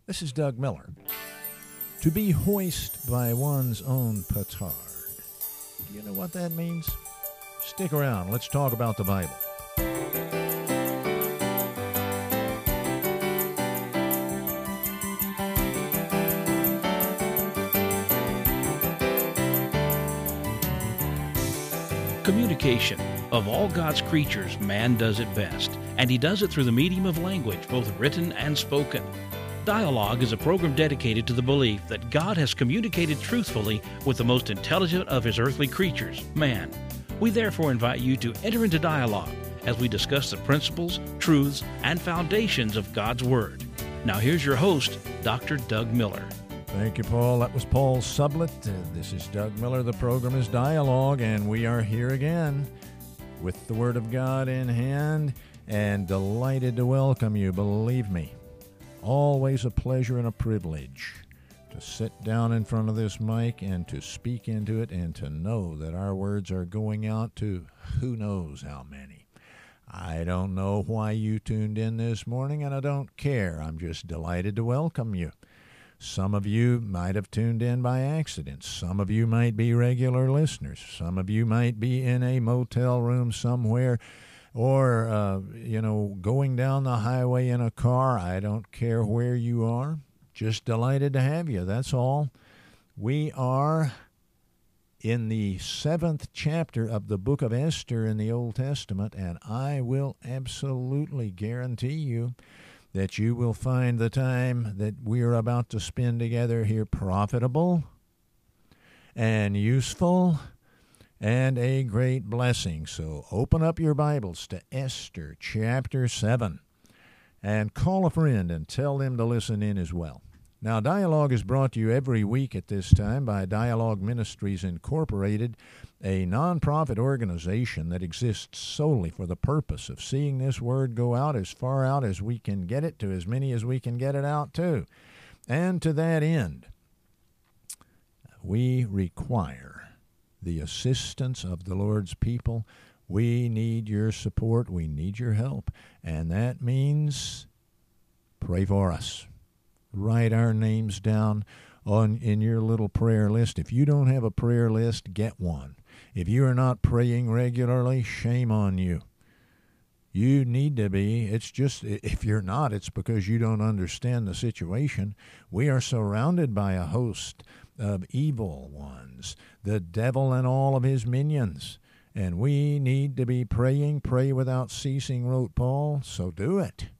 This is Doug Miller. To be hoist by one's own petard. Do you know what that means? Stick around. Let's talk about the Bible. Communication. Of all God's creatures, man does it best, and he does it through the medium of language, both written and spoken. Dialogue is a program dedicated to the belief that God has communicated truthfully with the most intelligent of his earthly creatures, man. We therefore invite you to enter into dialogue as we discuss the principles, truths, and foundations of God's Word. Now here's your host, Dr. Doug Miller. Thank you, Paul. That was Paul Sublett. This is Doug Miller. The program is Dialogue, and we are here again with the Word of God in hand, and delighted to welcome you, believe me. Always a pleasure and a privilege to sit down in front of this mic and to speak into it and to know that our words are going out to who knows how many. I don't know why you tuned in this morning, and I don't care. I'm just delighted to welcome you. Some of you might have tuned in by accident. Some of you might be regular listeners. Some of you might be in a motel room somewhere or, going down the highway in a car. I don't care where you are. Just delighted to have you. That's all. We are in the 7th chapter of the book of Esther in the Old Testament, and I will absolutely guarantee you that you will find the time that we are about to spend together here profitable and useful and a great blessing. So open up your Bibles to Esther chapter 7 and call a friend and tell them to listen in as well. Now, Dialogue is brought to you every week at this time by Dialogue Ministries Incorporated, a nonprofit organization that exists solely for the purpose of seeing this word go out as far out as we can get it to as many as we can get it out to. And to that end, we require the assistance of the Lord's people. We need your support. We need your help. And that means pray for us. Write our names down in your little prayer list. If you don't have a prayer list, get one. If you are not praying regularly, shame on you. You need to be. It's just, if you're not, it's because you don't understand the situation. We are surrounded by a host of evil ones, the devil and all of his minions. And we need to be praying. Pray without ceasing, wrote Paul, so do it.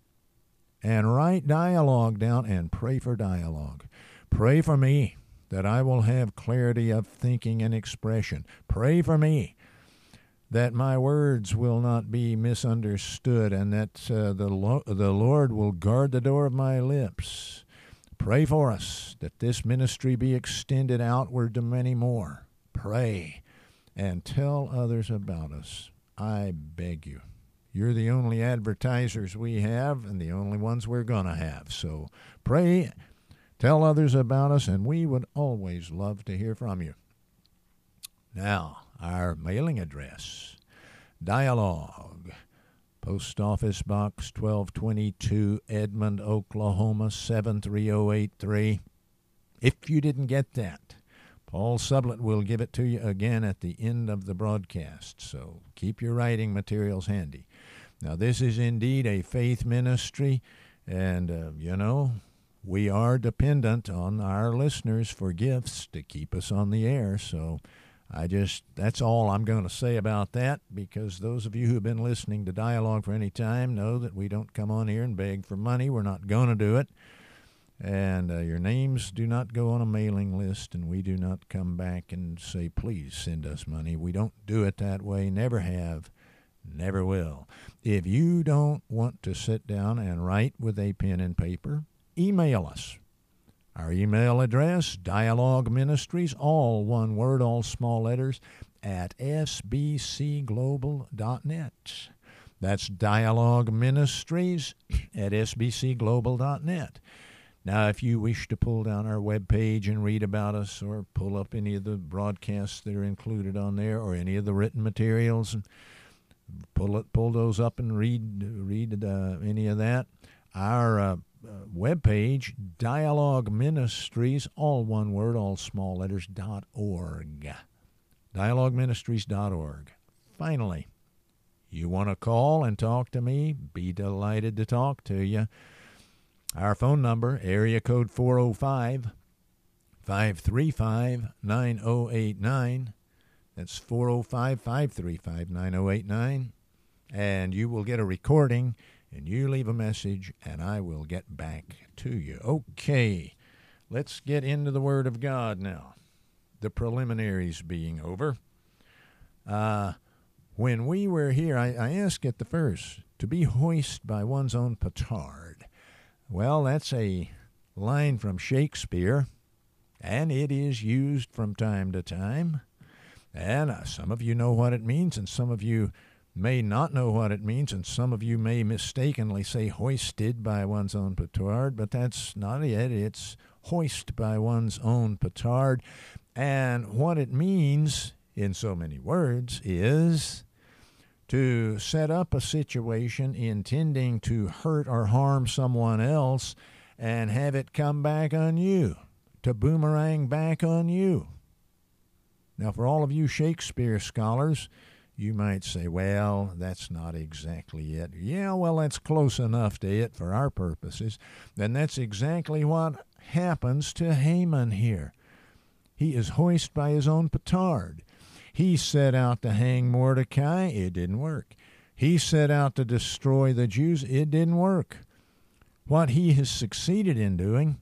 And write Dialogue down and pray for Dialogue. Pray for me that I will have clarity of thinking and expression. Pray for me that my words will not be misunderstood and that the Lord will guard the door of my lips. Pray for us that this ministry be extended outward to many more. Pray and tell others about us. I beg you. You're the only advertisers we have and the only ones we're going to have. So pray, tell others about us, and we would always love to hear from you. Now, our mailing address, Dialogue, Post Office Box 1222, Edmond, Oklahoma 73083. If you didn't get that, Paul Sublett will give it to you again at the end of the broadcast, so keep your writing materials handy. Now, this is indeed a faith ministry, and, we are dependent on our listeners for gifts to keep us on the air, so that's all I'm going to say about that, because those of you who have been listening to Dialogue for any time know that we don't come on here and beg for money. We're not going to do it. And your names do not go on a mailing list, and we do not come back and say, please send us money. We don't do it that way, never have, never will. If you don't want to sit down and write with a pen and paper, email us. Our email address, Dialogue Ministries, all one word, all small letters, at sbcglobal.net. That's Dialogue Ministries at sbcglobal.net. Now, if you wish to pull down our webpage and read about us, or pull up any of the broadcasts that are included on there, or any of the written materials, and pull those up and read any of that. Our webpage, Dialogue Ministries, all one word, all small letters, .org. DialogueMinistries.org. Finally, you want to call and talk to me? Be delighted to talk to you. Our phone number, area code 405-535-9089. That's 405-535-9089. And you will get a recording, and you leave a message, and I will get back to you. Okay, let's get into the Word of God now. The preliminaries being over. When we were here, I asked at the first, to be hoist by one's own petard. Well, that's a line from Shakespeare, and it is used from time to time. And some of you know what it means, and some of you may not know what it means, and some of you may mistakenly say hoisted by one's own petard, but that's not it. It's hoist by one's own petard. And what it means, in so many words, is to set up a situation intending to hurt or harm someone else and have it come back on you, to boomerang back on you. Now, for all of you Shakespeare scholars, you might say, well, that's not exactly it. Yeah, well, that's close enough to it for our purposes. Then that's exactly what happens to Haman here. He is hoisted by his own petard. He set out to hang Mordecai. It didn't work. He set out to destroy the Jews. It didn't work. What he has succeeded in doing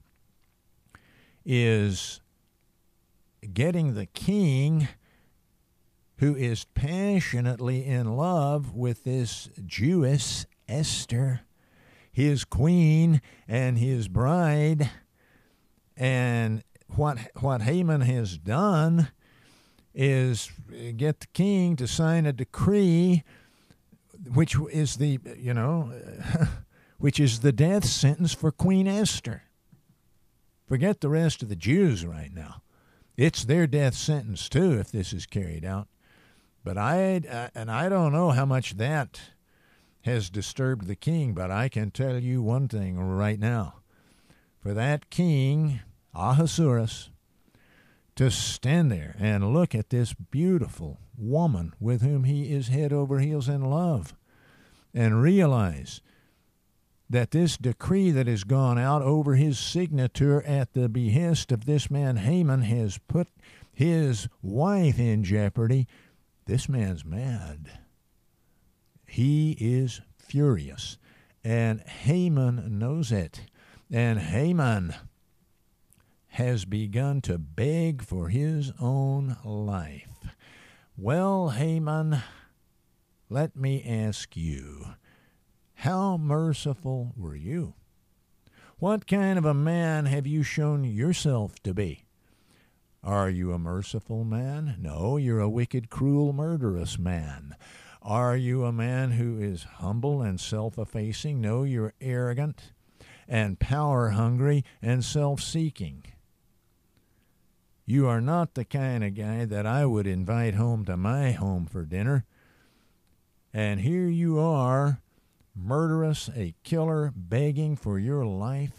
is getting the king, who is passionately in love with this Jewess, Esther, his queen and his bride. And what Haman has done is get the king to sign a decree, which is the, which is the death sentence for Queen Esther. Forget the rest of the Jews right now. It's their death sentence, too, if this is carried out. But I don't know how much that has disturbed the king, but I can tell you one thing right now. For that king, Ahasuerus, to stand there and look at this beautiful woman with whom he is head over heels in love, and realize that this decree that has gone out over his signature at the behest of this man Haman has put his wife in jeopardy. This man's mad. He is furious, and Haman knows it. And Haman has begun to beg for his own life. Well, Haman, let me ask you, how merciful were you? What kind of a man have you shown yourself to be? Are you a merciful man? No, you're a wicked, cruel, murderous man. Are you a man who is humble and self-effacing? No, you're arrogant and power-hungry and self-seeking. You are not the kind of guy that I would invite home to my home for dinner. And here you are, murderous, a killer, begging for your life.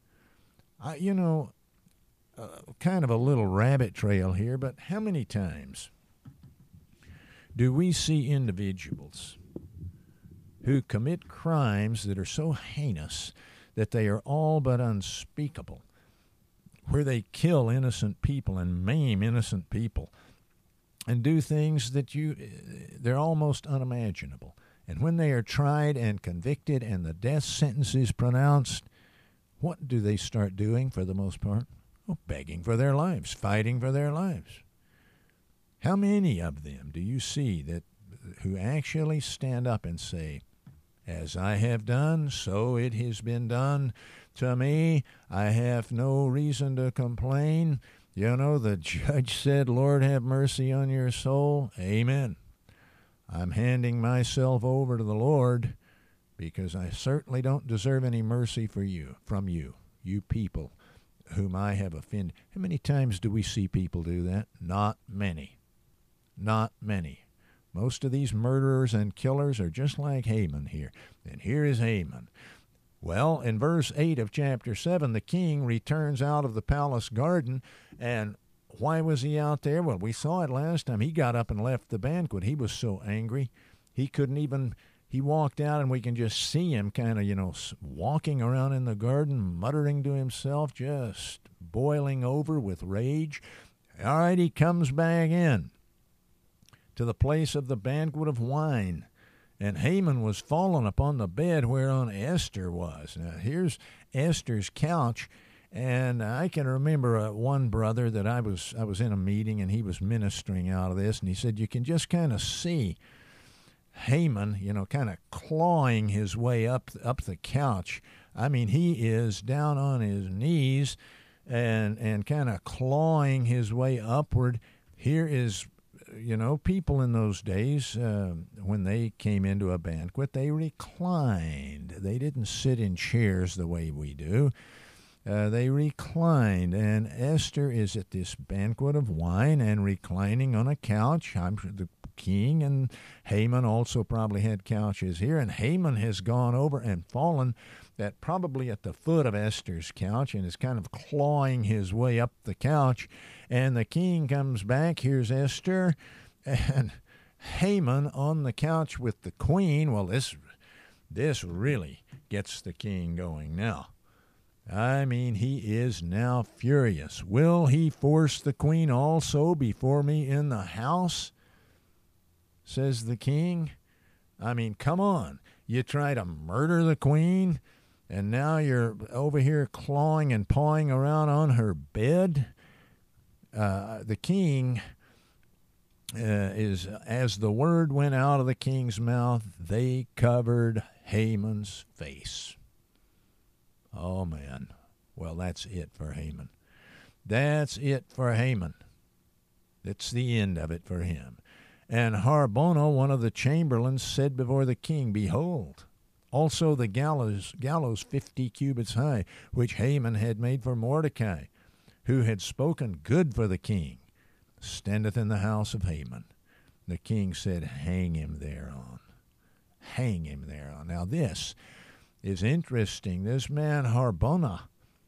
Kind of a little rabbit trail here, but how many times do we see individuals who commit crimes that are so heinous that they are all but unspeakable, where they kill innocent people and maim innocent people and do things that they're almost unimaginable? And when they are tried and convicted and the death sentence is pronounced, what do they start doing for the most part? Oh, begging for their lives, fighting for their lives. How many of them do you see who actually stand up and say, as I have done, so it has been done to me. I have no reason to complain. The judge said, Lord, have mercy on your soul. Amen. I'm handing myself over to the Lord because I certainly don't deserve any mercy from you people whom I have offended. How many times do we see people do that? Not many. Not many. Most of these murderers and killers are just like Haman here. And here is Haman. Well, in verse 8 of chapter 7, the king returns out of the palace garden, and why was he out there? Well, we saw it last time. He got up and left the banquet. He was so angry. He couldn't even, he walked out, and we can just see him kind of, walking around in the garden, muttering to himself, just boiling over with rage. All right, he comes back in to the place of the banquet of wine. And Haman was fallen upon the bed whereon Esther was. Now, here's Esther's couch. And I can remember one brother that I was in a meeting, and he was ministering out of this. And he said, you can just kind of see Haman, kind of clawing his way up the couch. I mean, he is down on his knees and kind of clawing his way upward. Here is, people in those days, when they came into a banquet, they reclined. They didn't sit in chairs the way we do. They reclined, and Esther is at this banquet of wine and reclining on a couch. I'm sure the king and Haman also probably had couches here, and Haman has gone over and fallen probably at the foot of Esther's couch and is kind of clawing his way up the couch. And the king comes back. Here's Esther and Haman on the couch with the queen. Well, this really gets the king going now. I mean, he is now furious. Will he force the queen also before me in the house? Says the king. I mean, come on. You try to murder the queen, and now you're over here clawing and pawing around on her bed? The king is, as the word went out of the king's mouth, they covered Haman's face. Oh, man. Well, that's it for Haman. That's it for Haman. It's the end of it for him. And Harbona, one of the chamberlains, said before the king, behold, also the gallows 50 cubits high, which Haman had made for Mordecai, who had spoken good for the king, standeth in the house of Haman. The king said, hang him thereon. Hang him thereon. Now this is interesting. This man Harbona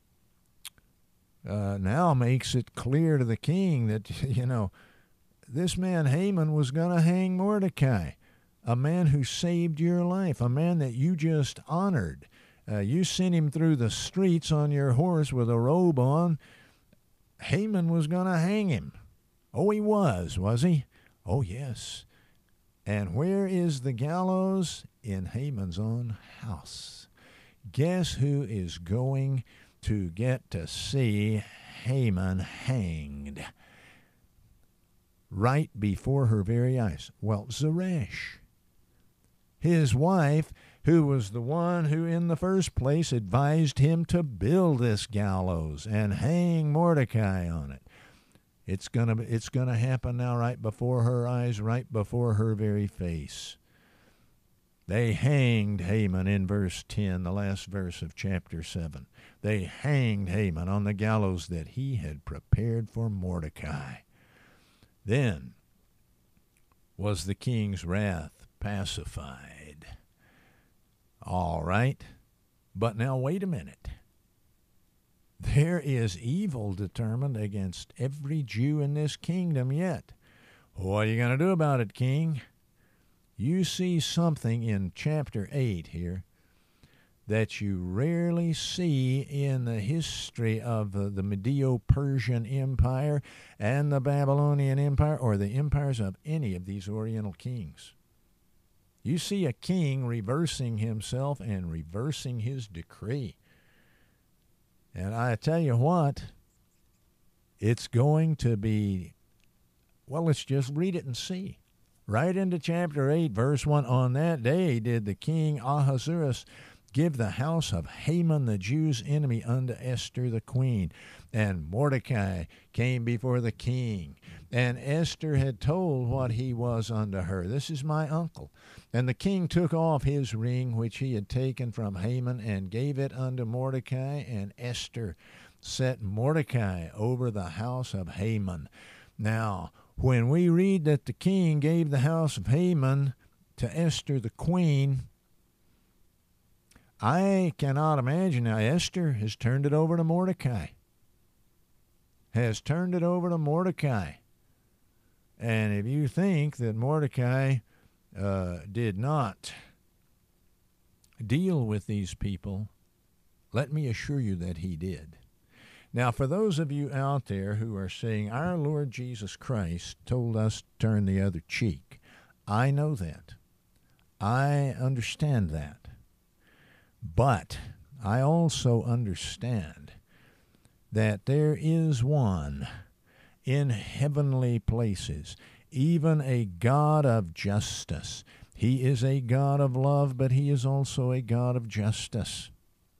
now makes it clear to the king that, this man Haman was going to hang Mordecai, a man who saved your life, a man that you just honored. You sent him through the streets on your horse with a robe on. Haman was going to hang him. Oh, he was he? Oh, yes. And where is the gallows? In Haman's own house. Guess who is going to get to see Haman hanged? Right before her very eyes. Well, Zeresh, his wife, who was the one who in the first place advised him to build this gallows and hang Mordecai on it. It's gonna happen now right before her eyes, right before her very face. They hanged Haman in verse 10, the last verse of chapter 7. They hanged Haman on the gallows that he had prepared for Mordecai. Then was the king's wrath pacified. All right, but now wait a minute. There is evil determined against every Jew in this kingdom yet. What are you going to do about it, king? You see something in chapter 8 here that you rarely see in the history of the Medo-Persian Empire and the Babylonian Empire or the empires of any of these Oriental kings. You see a king reversing himself and reversing his decree. And I tell you what, it's going to be, well, let's just read it and see. Right into chapter 8, verse 1, on that day did the king Ahasuerus give the house of Haman the Jew's enemy unto Esther the queen. And Mordecai came before the king. And Esther had told what he was unto her. This is my uncle. And the king took off his ring which he had taken from Haman and gave it unto Mordecai. And Esther set Mordecai over the house of Haman. Now, when we read that the king gave the house of Haman to Esther the queen, I cannot imagine. Now, Esther has turned it over to Mordecai. And if you think that Mordecai did not deal with these people, let me assure you that he did. Now, for those of you out there who are saying, our Lord Jesus Christ told us to turn the other cheek, I know that. I understand that. But I also understand that there is one in heavenly places, even a God of justice. He is a God of love, but he is also a God of justice.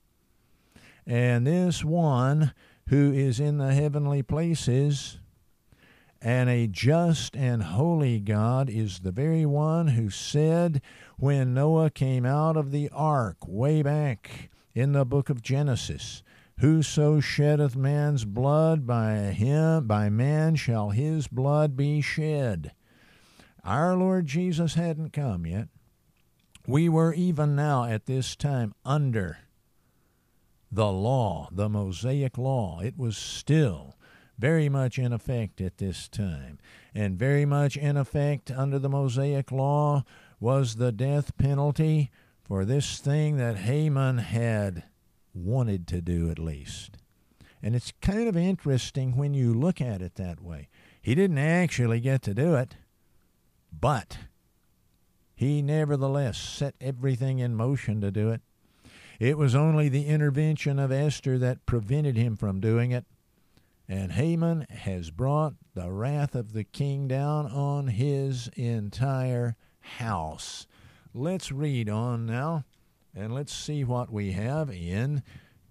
And this one who is in the heavenly places and a just and holy God is the very one who said when Noah came out of the ark way back in the book of Genesis, whoso sheddeth man's blood, by man shall his blood be shed. Our Lord Jesus hadn't come yet. We were even now at this time under the law, the Mosaic law. It was still very much in effect at this time. And very much in effect under the Mosaic law was the death penalty for this thing that Haman had wanted to do at least. And it's kind of interesting when you look at it that way. He didn't actually get to do it, but he nevertheless set everything in motion to do it. It was only the intervention of Esther that prevented him from doing it. And Haman has brought the wrath of the king down on his entire house. Let's read on now, and let's see what we have in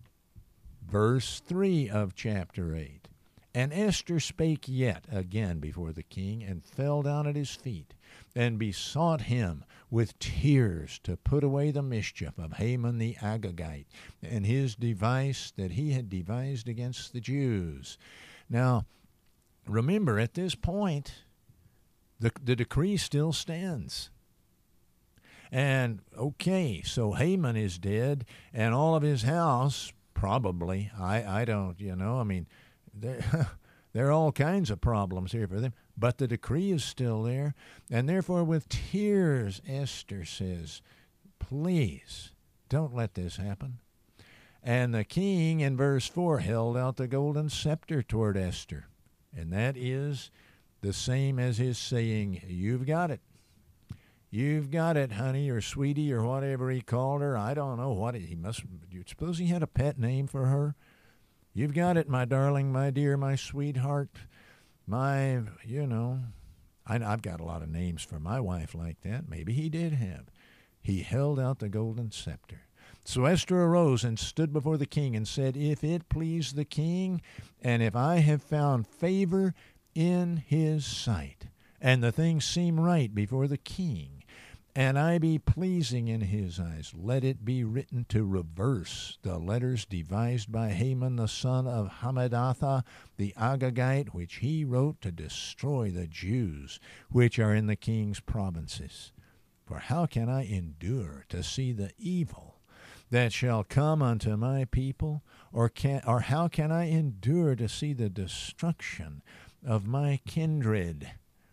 verse 3 of chapter 8. And Esther spake yet again before the king, and fell down at his feet, and besought him with tears to put away the mischief of Haman the Agagite, and his device that he had devised against the Jews. Now, remember, at this point, the decree still stands. And, okay, so Haman is dead, and all of his house, probably, I don't, I mean, there are all kinds of problems here for them. But the decree is still there, and therefore with tears, Esther says, please, don't let this happen. And the king, in verse 4, held out the golden scepter toward Esther. And that is the same as his saying, you've got it. You've got it, honey, or sweetie, or whatever he called her. I don't know what he must. You suppose he had a pet name for her? You've got it, my darling, my dear, my sweetheart. I've got a lot of names for my wife like that. Maybe he did have. He held out the golden scepter. So Esther arose and stood before the king and said, if it please the king, and if I have found favor in his sight, and the thing seem right before the king, and I be pleasing in his eyes, let it be written to reverse the letters devised by Haman the son of Hammedatha the Agagite, which he wrote to destroy the Jews which are in the king's provinces. For how can I endure to see the evil that shall come unto my people, or how can I endure to see the destruction of my kindred?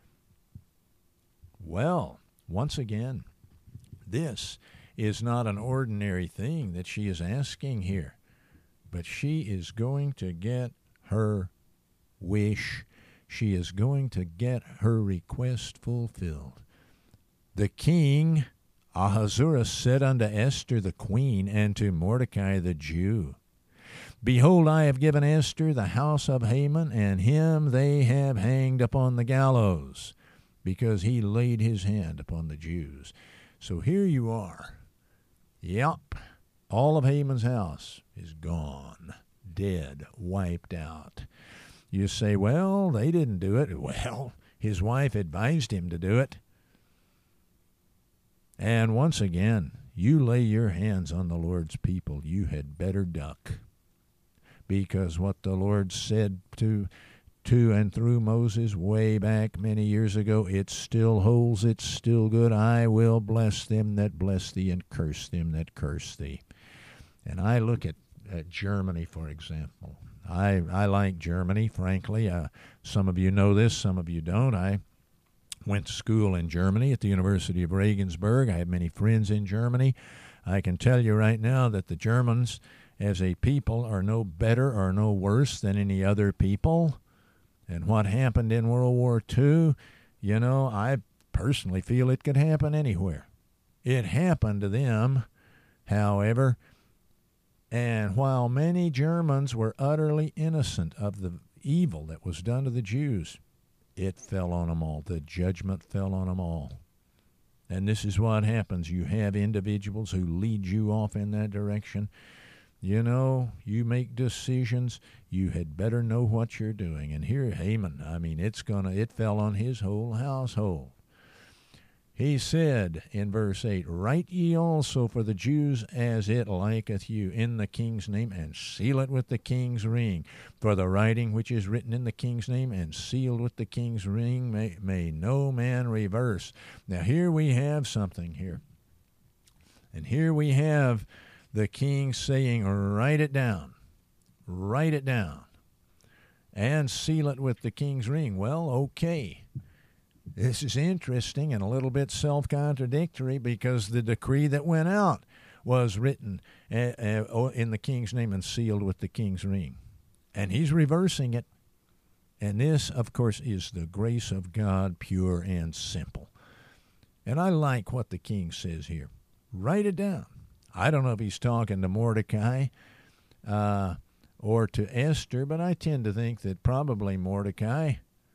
Well, once again, this is not an ordinary thing that she is asking here, but she is going to get her wish. She is going to get her request fulfilled. The king Ahasuerus said unto Esther the queen, and to Mordecai the Jew, behold, I have given Esther the house of Haman, and him they have hanged upon the gallows, because he laid his hand upon the Jews. So here you are. Yep, all of Haman's house is gone, dead, wiped out. You say, well, they didn't do it. Well, his wife advised him to do it. And once again, you lay your hands on the Lord's people, you had better duck. Because what the Lord said to and through Moses way back many years ago, it still holds, it's still good. I will bless them that bless thee, and curse them that curse thee. And I look at Germany, for example. I like Germany, frankly. Some of you know this, some of you don't. I went to school in Germany at the University of Regensburg. I have many friends in Germany. I can tell you right now that the Germans, as a people, are no better or no worse than any other people. And what happened in World War II, I personally feel it could happen anywhere. It happened to them, however, and while many Germans were utterly innocent of the evil that was done to the Jews, it fell on them all. The judgment fell on them all. And this is what happens. You have individuals who lead you off in that direction. You make decisions. You had better know what you're doing. And here, Haman, it fell on his whole household. He said in verse 8, "Write ye also for the Jews as it liketh you in the king's name, and seal it with the king's ring. For the writing which is written in the king's name and sealed with the king's ring may no man reverse." Now here we have something here. And here we have the king saying, write it down, and seal it with the king's ring. Well, okay. This is interesting and a little bit self-contradictory, because the decree that went out was written in the king's name and sealed with the king's ring. And he's reversing it. And this, of course, is the grace of God, pure and simple. And I like what the king says here. Write it down. I don't know if he's talking to Mordecai or to Esther, but I tend to think that probably Mordecai.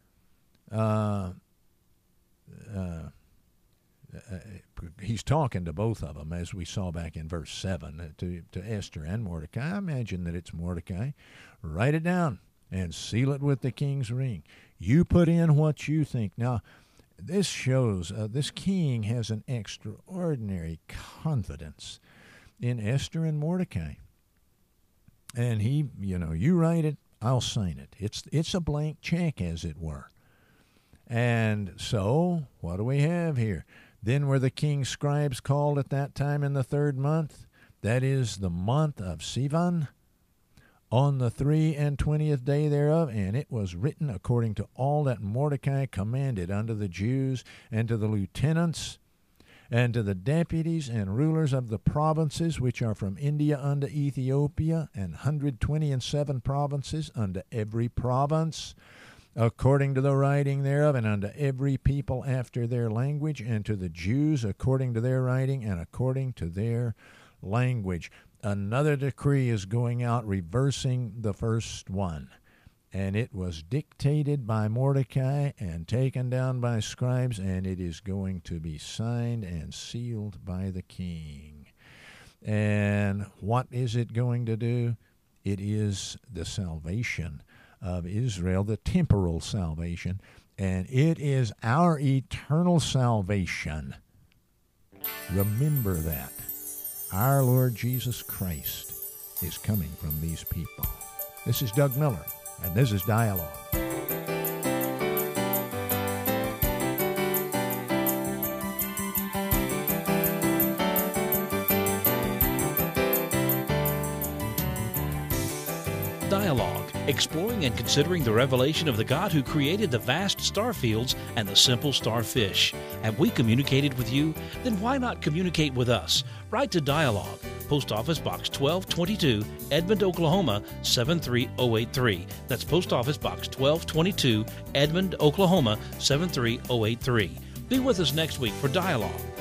He's talking to both of them, as we saw back in verse 7, to Esther and Mordecai. I imagine that it's Mordecai. Write it down and seal it with the king's ring. You put in what you think. Now, this shows this king has an extraordinary confidence in Esther and Mordecai. And he, you write it, I'll sign it. It's a blank check, as it were. And so, what do we have here? Then were the king's scribes called at that time in the 3rd month, that is the month of Sivan, on the 23 day thereof, and it was written according to all that Mordecai commanded unto the Jews, and to the lieutenants, and to the deputies and rulers of the provinces which are from India unto Ethiopia, and 127 provinces unto every province, according to the writing thereof, and unto every people after their language, and to the Jews according to their writing and according to their language. Another decree is going out, reversing the first one. And it was dictated by Mordecai and taken down by scribes, and it is going to be signed and sealed by the king. And what is it going to do? It is the salvation of Israel, the temporal salvation, and it is our eternal salvation. Remember that. Our Lord Jesus Christ is coming from these people. This is Doug Miller, and this is Dialogue. Dialogue, exploring and considering the revelation of the God who created the vast star fields and the simple starfish. Have we communicated with you? Then why not communicate with us? Write to Dialogue, Post Office Box 1222, Edmond, Oklahoma 73083. That's Post Office Box 1222, Edmond, Oklahoma 73083. Be with us next week for Dialogue,